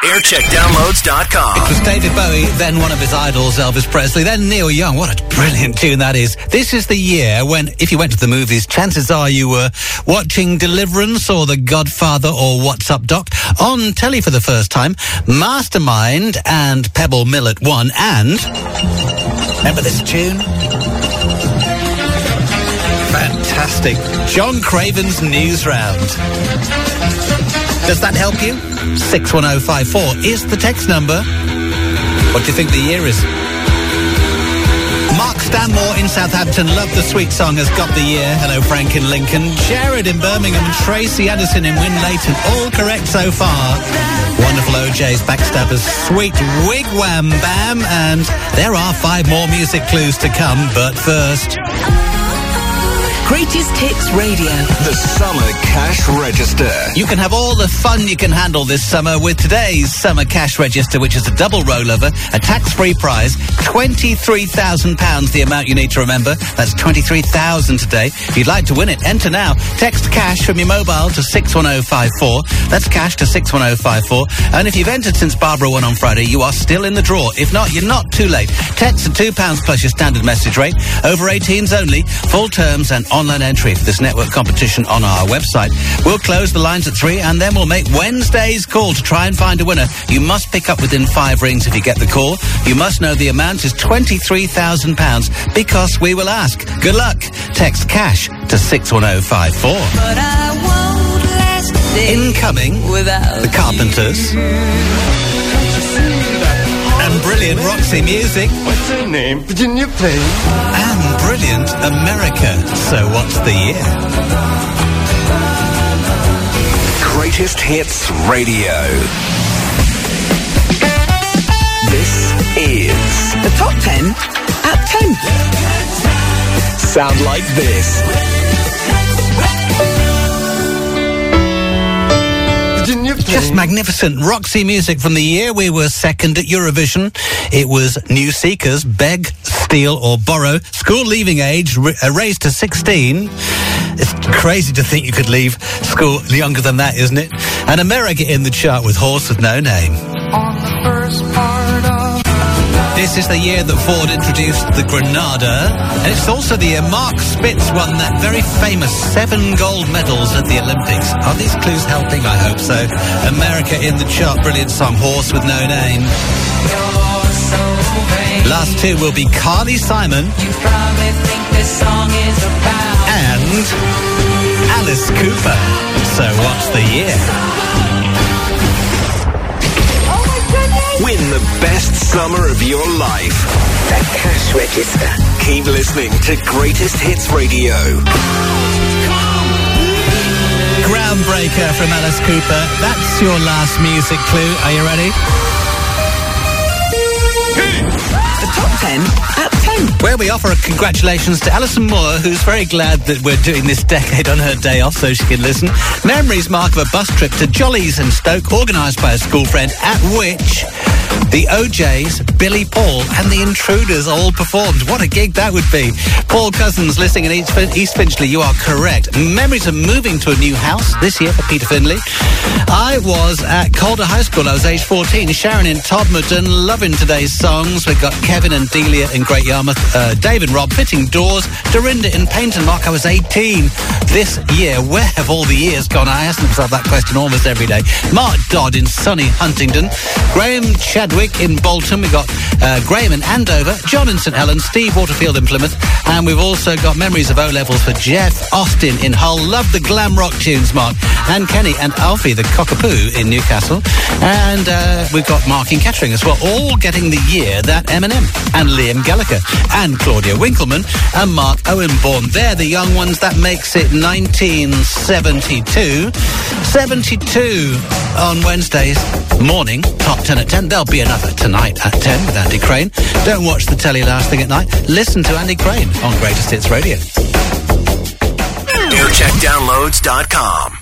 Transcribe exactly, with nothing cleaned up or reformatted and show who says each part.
Speaker 1: aircheck downloads dot com.
Speaker 2: It was David Bowie, then one of his idols, Elvis Presley, then Neil Young. What a brilliant tune that is. This is the year when, if you went to the movies, chances are you were watching Deliverance or The Godfather or What's Up, Doc? On telly for the first time, Mastermind and Pebble Millet won, and... remember this tune? Fantastic. John Craven's News Round. Does that help you? six one oh five four is the text number. What do you think the year is? Mark Stanmore in Southampton, Love the Sweet Song has got the year. Hello, Frank in Lincoln. Jared in Birmingham and Tracy Anderson in Winlayton. All correct so far. Wonderful O J's, Backstabbers, Sweet Wigwam Bam. And there are five more music clues to come, but first...
Speaker 3: Greatest Hits Radio.
Speaker 1: The Summer Cash Register.
Speaker 2: You can have all the fun you can handle this summer with today's Summer Cash Register, which is a double rollover, a tax-free prize, twenty-three thousand pounds, the amount you need to remember. That's twenty-three thousand today. If you'd like to win it, enter now. Text cash from your mobile to six one oh five four. That's cash to six one oh five four. And if you've entered since Barbara won on Friday, you are still in the draw. If not, you're not too late. Texts are two pounds plus your standard message rate. Over eighteens only. Full terms and online entry for this network competition on our website. We'll close the lines at three and then we'll make Wednesday's call to try and find a winner. You must pick up within five rings if you get the call. You must know the amount is twenty-three thousand pounds because we will ask. Good luck. Text cash to six one oh five four.
Speaker 3: But I won't last
Speaker 2: Incoming,
Speaker 3: without
Speaker 2: the Carpenters. And brilliant Roxy Music.
Speaker 4: What's her name? Virginia Plain.
Speaker 2: And brilliant America. So what's the year?
Speaker 1: Greatest Hits Radio. This is
Speaker 3: the top ten at ten.
Speaker 1: Sound Like This.
Speaker 2: Just magnificent. Roxy Music from the year we were second at Eurovision. It was New Seekers, Beg, Steal or Borrow. School leaving age ra- raised to sixteen. It's crazy to think you could leave school younger than that, isn't it? And America in the chart with Horse with No Name.
Speaker 5: On the first part of
Speaker 2: This is the year that Ford introduced the Granada, and it's also the year Mark Spitz won that very famous seven gold medals at the Olympics. Are these clues helping? I hope so. America in the chart, brilliant song, Horse with No Name. Last two will be Carly Simon
Speaker 5: you probably think this song is about
Speaker 2: and Alice Cooper. So what's the year?
Speaker 1: Win the best summer of your life.
Speaker 3: The Cash Register.
Speaker 1: Keep listening to Greatest Hits Radio.
Speaker 2: Groundbreaker from Alice Cooper. That's your last music clue. Are you ready?
Speaker 3: The top ten at ten.
Speaker 2: Where we offer a congratulations to Alison Moore, who's very glad that we're doing this decade on her day off so she can listen. Memories mark of a bus trip to Jolly's in Stoke, organised by a school friend, at which the O J's, Billy Paul and the Intruders all performed. What a gig that would be. Paul Cousins, listening in East, East Finchley, you are correct. Memories of moving to a new house this year for Peter Finley. I was at Calder High School. I was age fourteen. Sharon in Todmorden, loving today's songs. We've got Kevin and Delia in Great Yarmouth. Uh, Dave and Rob fitting doors. Dorinda in Paynton. Mark, I was eighteen this year. Where have all the years gone? I ask myself that question almost every day. Mark Dodd in sunny Huntingdon. Graham Chadwick in Bolton. We've got uh, Graham in Andover. John in St Helens. Steve Waterfield in Plymouth. And we've also got memories of O-levels for Jeff Austin in Hull. Love the glam rock tunes, Mark. And Kenny and Alfie, the cockapoo in Newcastle. And uh, we've got Mark in Kettering as well, all getting the year that Eminem and Liam Gallagher and Claudia Winkleman and Mark Owenborn. They're the young ones. That makes it nineteen seventy-two. seventy-two on Wednesdays morning, top ten at ten. There'll be another tonight at ten with Andy Crane. Don't watch the telly last thing at night. Listen to Andy Crane on Greatest Hits Radio.
Speaker 1: aircheck downloads dot com